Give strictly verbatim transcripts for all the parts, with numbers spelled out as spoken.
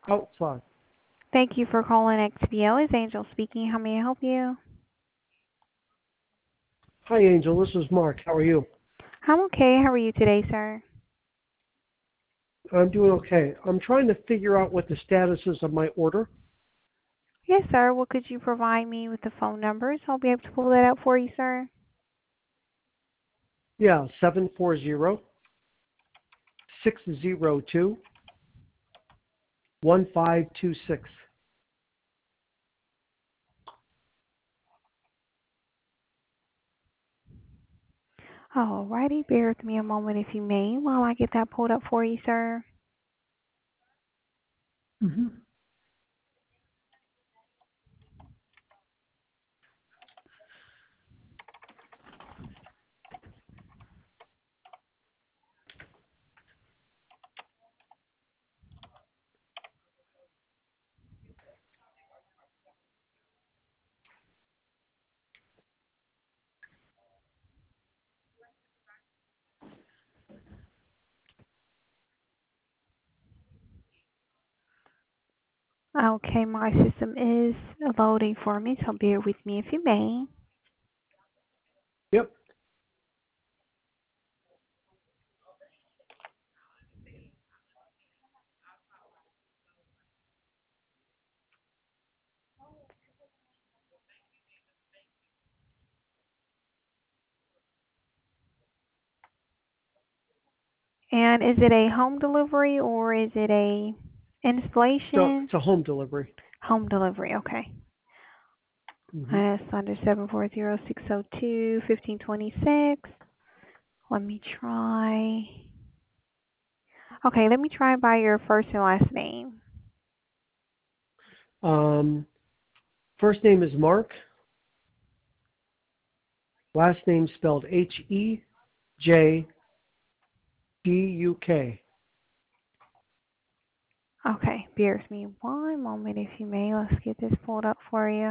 Oh, fine. Thank you for calling X B L. It's Angel speaking. How may I help you? Hi, Angel. This is Mark. How are you? I'm okay. How are you today, sir? I'm doing okay. I'm trying to figure out what the status is of my order. Yes, sir. Well, could you provide me with the phone numbers? I'll be able to pull that up for you, sir. Yeah, seven four zero six zero two one five two six. Alrighty. Bear with me a moment if you may while I get that pulled up for you, sir. Mm-hmm. Okay, my system is loading for me, so bear with me if you may. Yep. And is it a home delivery or is it a So installation? it's a home delivery. Home delivery, okay. Mm-hmm. That's under seven four zero six zero two fifteen twenty six. Let me try. Okay, let me try by your first and last name. Um, first name is Mark. Last name spelled H E J D U K. Okay, bear with me one moment if you may. Let's get this pulled up for you.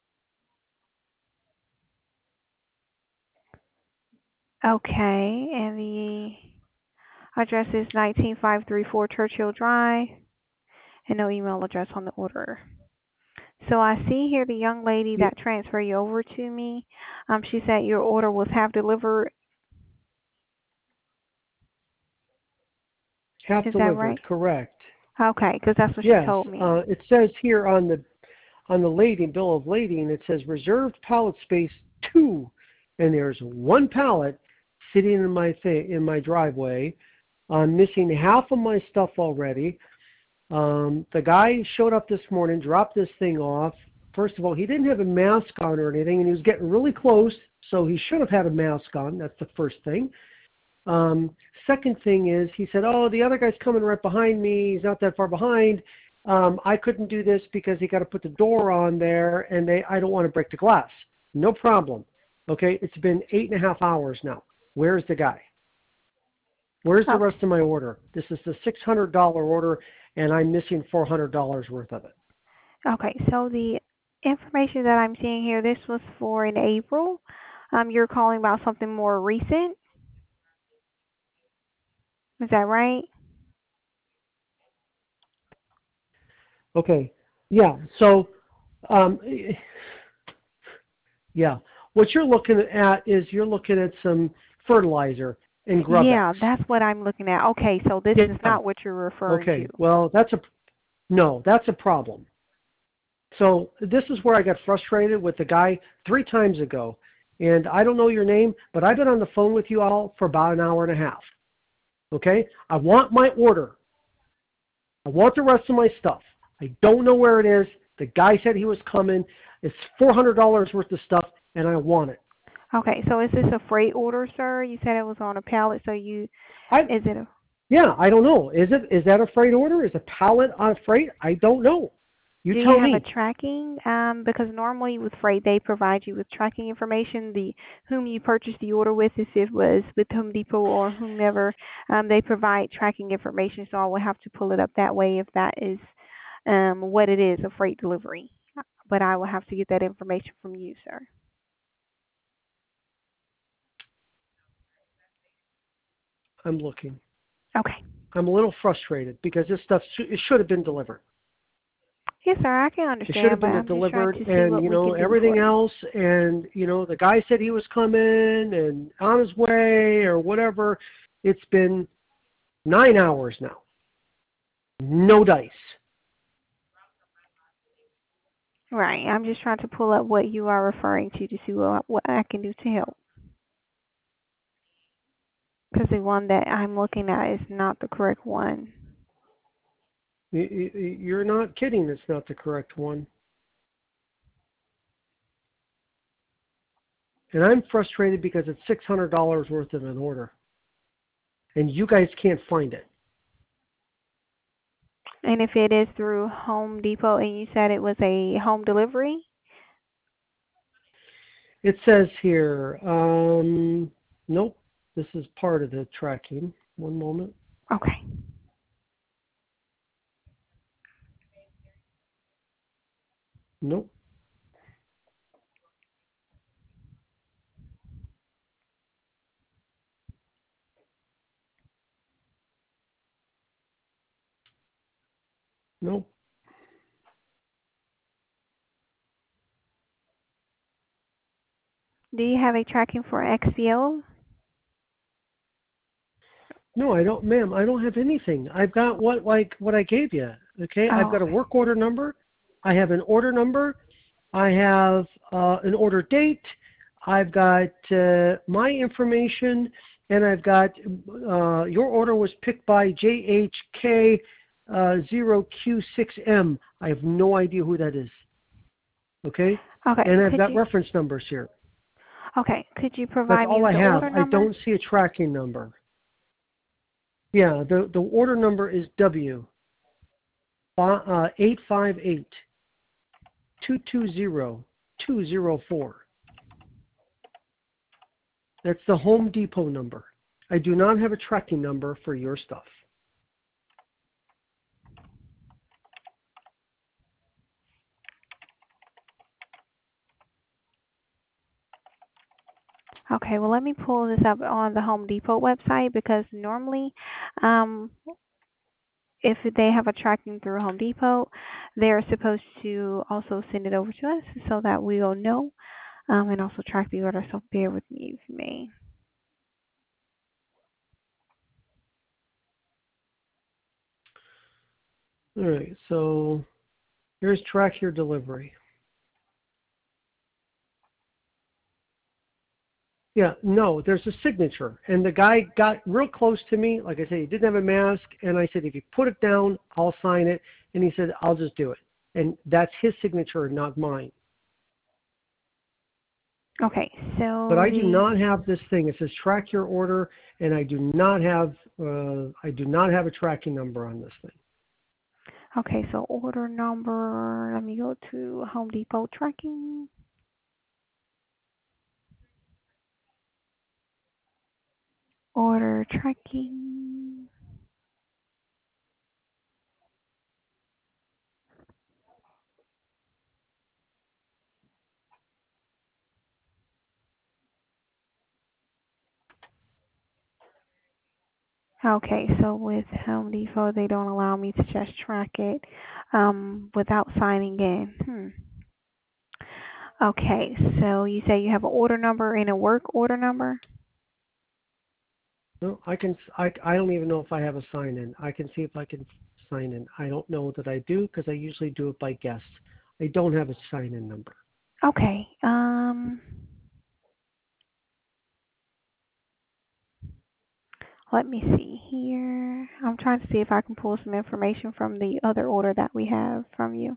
Okay, and the address is nineteen five three four Churchill Drive, and no email address on the order. So I see here the young lady Yeah, that transferred you over to me. Um, she said your order was half delivered. half Is that delivered. right? Correct. Okay, because that's what she Yes. told me. Uh, it says here on the on the lading bill of lading, it says reserved pallet space two, and there's one pallet sitting in my th- in my driveway. I'm missing half of my stuff already. Um, the guy showed up this morning, dropped this thing off. First of all, he didn't have a mask on or anything, and he was getting really close, so he should have had a mask on. That's the first thing. Um, second thing is, he said, "Oh, the other guy's coming right behind me. He's not that far behind. Um, I couldn't do this because he got to put the door on there, and they I don't want to break the glass. No problem. Okay, it's been eight and a half hours now. Where's the guy? Where's the Okay. rest of my order? This is the six hundred dollar order, and I'm missing four hundred dollars worth of it. Okay. So the information that I'm seeing here, this was for in April. Um, you're calling about something more recent. Is that right? Okay, yeah. So, um, yeah, what you're looking at is you're looking at some fertilizer and Grubex. Yeah, that's what I'm looking at. Okay, so this is Yeah. not what you're referring to. Okay. Well, that's a no. That's a problem. So this is where I got frustrated with the guy three times ago, and I don't know your name, but I've been on the phone with you all for about an hour and a half. Okay. I want my order. I want the rest of my stuff. I don't know where it is. The guy said he was coming. It's four hundred dollars worth of stuff, and I want it. Okay, so is this a freight order, sir? You said it was on a pallet, so you I is it a yeah. I don't know. Is it is that a freight order? Is a pallet on a freight? I don't know. You do you tell have a me. tracking? Um, because normally with freight they provide you with tracking information, the whom you purchased the order with, if it was with Home Depot or whomever, um, they provide tracking information. So I will have to pull it up that way if that is um what it is, a freight delivery. But I will have to get that information from you, sir. I'm looking. Okay. I'm a little frustrated because this stuff sh- it should have been delivered. Yes, sir. I can It should have understand, but been I'm just trying delivered, to see and what you we know can do everything for you. else. And you know the guy said he was coming and on his way or whatever. It's been nine hours now. No dice. Right. I'm just trying to pull up what you are referring to to see what what I can do to help. Because the one that I'm looking at is not the correct one. Y- y- You're not kidding. It's not the correct one. And I'm frustrated because it's six hundred dollars worth of an order, and you guys can't find it. And if it is through Home Depot and you said it was a home delivery? It says here, um, nope, this is part of the tracking. One moment. Okay. Nope. Nope. Do you have a tracking for X C O? No, I don't, ma'am. I don't have anything. I've got what like what I gave you. Okay, I've Oh, got a work order number. I have an order number. I have uh, an order date. I've got uh, my information, and I've got uh, your order was picked by J H K uh, zero Q six M. I have no idea who that is. Okay, okay. and I've Could got you reference numbers here. okay? Could you That's provide me all with I the have. order I number? don't see a tracking number. Yeah, the, the order number is W uh, eight five eight two two zero two zero four. That's the Home Depot number. I do not have a tracking number for your stuff. Okay. Well, let me pull this up on the Home Depot website because normally, um, if they have a tracking through Home Depot, they're supposed to also send it over to us so that we'll know um, and also track the order. So bear with me if you may. All right, so here's track your delivery. Yeah, no, there's a signature. And the guy got real close to me. Like I said, he didn't have a mask. And I said, if you put it down, I'll sign it. And he said, I'll just do it. And that's his signature, not mine. Okay. But So I do the not have this thing. It says track your order, and I do not have uh, I do not have a tracking number on this thing. okay. So order number. Let me go to Home Depot tracking. Order tracking. Okay, so with Home Depot, they don't allow me to just track it um, without signing in. Hmm. Okay, so you say you have an order number and a work order number? No, I can. I, I don't even know if I have a sign in. I can see if I can sign in. I don't know that I do because I usually do it by guess. I don't have a sign in number. Okay. Um, let me see here. I'm trying to see if I can pull some information from the other order that we have from you.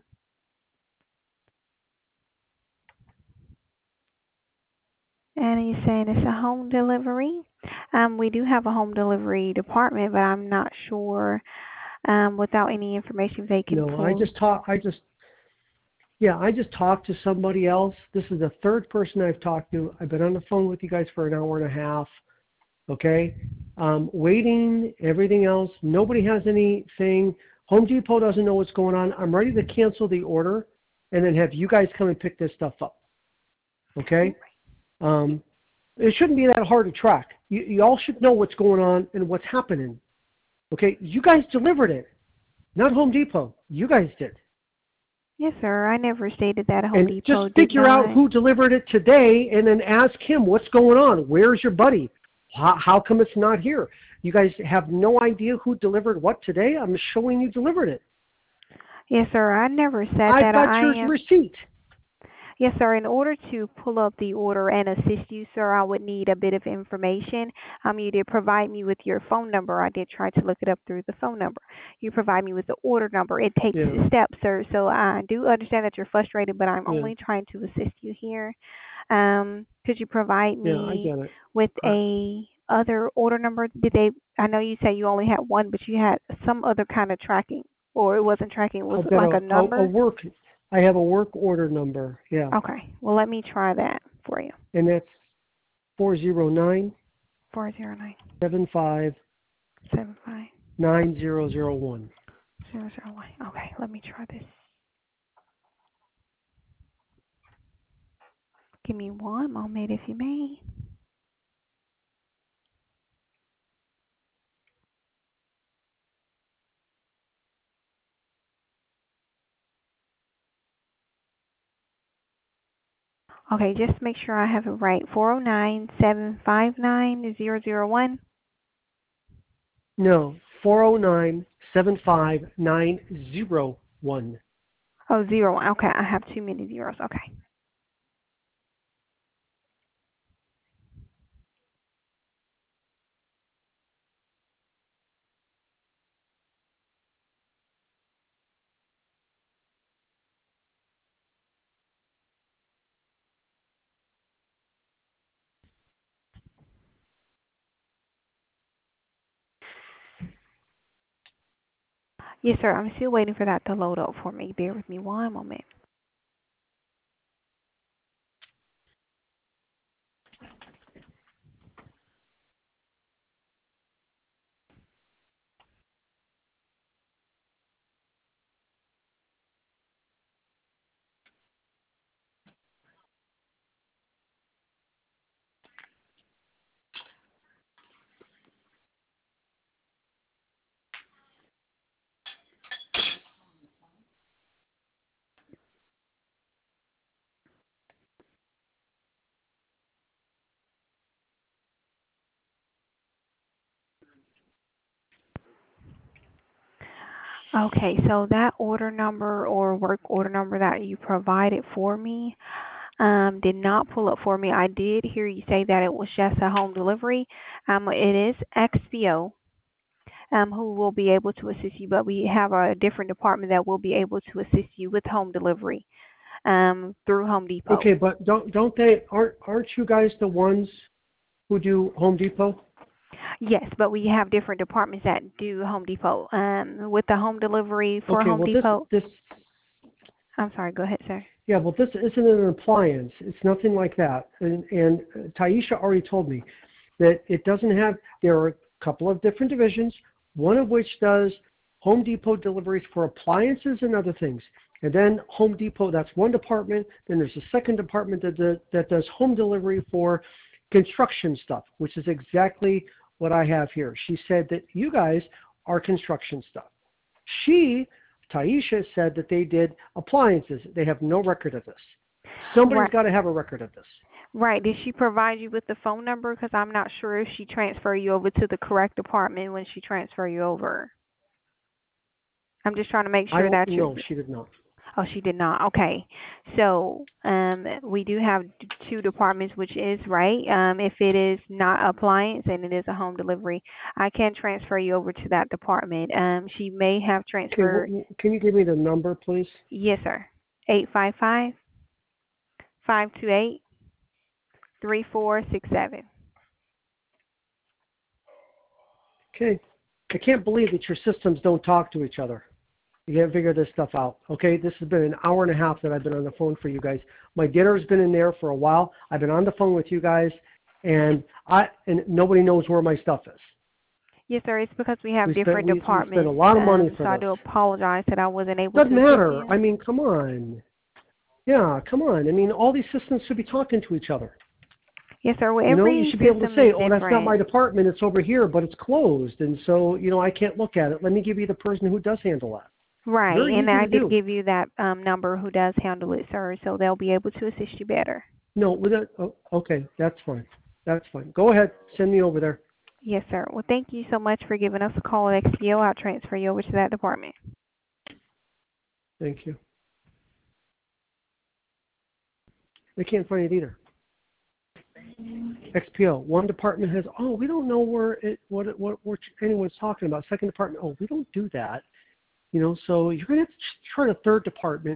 And you're saying it's a home delivery. Um, we do have a home delivery department, but I'm not sure um, without any information they can No, I pull. just talk. I just yeah. I just talked to somebody else. This is the third person I've talked to. I've been on the phone with you guys for an hour and a half. Okay, um, waiting, everything else. Nobody has anything. Home Depot doesn't know what's going on. I'm ready to cancel the order and then have you guys come and pick this stuff up. Okay? Um, it shouldn't be that hard to track. You, you all should know what's going on and what's happening. Okay? You guys delivered it, not Home Depot. You guys did. Yes, sir. I never stated that Home And Depot just did figure out not. who delivered it today and then ask him what's going on. Where's your buddy? How, how come it's not here? You guys have no idea who delivered what today? I'm showing you delivered it. Yes, sir. I never said I've that. got I your am. receipt. Yes, sir. In order to pull up the order and assist you, sir, I would need a bit of information. Um, you did provide me with your phone number. I did try to look it up through the phone number. You provide me with the order number. It takes Yeah, steps, sir. So I do understand that you're frustrated, but I'm yeah, only trying to assist you here. Um, could you provide yeah, I me get it. with I, a other order number? Did they? I know you said you only had one, but you had some other kind of tracking, or it wasn't tracking. Was I've it got like a, a a, a number? work, I have a work order number. Yeah, Okay. Well, let me try that for you. and that's four zero nine Four zero nine seven five seven five nine zero zero one. zero zero one. Okay, let me try this. Give me one moment, if you may. Okay, just make sure I have it right. Four zero nine seven five nine zero zero one. No, four zero nine seven five nine zero one. Oh, zero one. Okay, I have too many zeros. Okay. Yes, sir. I'm still waiting for that to load up for me. Bear with me one moment. Okay, so that order number or work order number that you provided for me um, did not pull up for me. I did hear you say that it was just a home delivery. Um, it is X P O um, who will be able to assist you, but we have a different department that will be able to assist you with home delivery um, through Home Depot. Okay, but don't don't they aren't aren't you guys the ones who do Home Depot? Yes, but we have different departments that do Home Depot. Um, with the home delivery for Okay, Home well this Depot, this I'm sorry, go ahead, sir. yeah, well this isn't an appliance. It's nothing like that. And and Taisha already told me that it doesn't have. There are a couple of different divisions. One of which does Home Depot deliveries for appliances and other things. And then Home Depot, that's one department. Then there's a second department that does, that does home delivery for construction stuff, which is exactly what I have here. She said that you guys are construction stuff. She, Taisha, said that they did appliances. They have no record of this. Somebody's Right. got to have a record of this. Right. Did she provide you with the phone number? Because I'm not sure if she transferred you over to the correct department when she transferred you over. I'm just trying to make I sure don't that you're. know. She did not. Oh, she did not. Okay. So um, we do have d- two departments, which is right. Um, if it is not appliance and it is a home delivery, I can transfer you over to that department. Um, she may have Okay, transferred. well, can you give me the number, please? Yes, sir. Eight five five five two eight three four six seven. Okay. I can't believe that your systems don't talk to each other. You can't figure this stuff out. Okay, this has been an hour and a half that I've been on the phone for you guys. My dinner's been in there for a while. I've been on the phone with you guys, and I and nobody knows where my stuff is. Yes, sir. It's because we have We spent different we, we spent a departments. lot of money Um, for so I this. do apologize that I wasn't able Doesn't to assist matter. you. I mean, come on. Yeah, come on. I mean, all these systems should be talking to each other. Yes, sir. Well, You know, you every should be able to system is say, oh, that's not my different. department. It's over here, but it's closed. And so, you know, I can't look at it. Let me give you the person who does handle that. Right, Very and easy I to did do. give you that um, number who does handle it, sir, so they'll be able to assist you better. No, with that, oh, okay, that's fine. That's fine. Go ahead. Send me over there. Yes, sir. Well, thank you so much for giving us a call at X P O. I'll transfer you over to that department. Thank you. They can't find it either. X P O. One department has, oh, we don't know where it, what, it, what, what anyone's talking about. Second department, oh, we don't do that. You know, so you're going to have to try a third department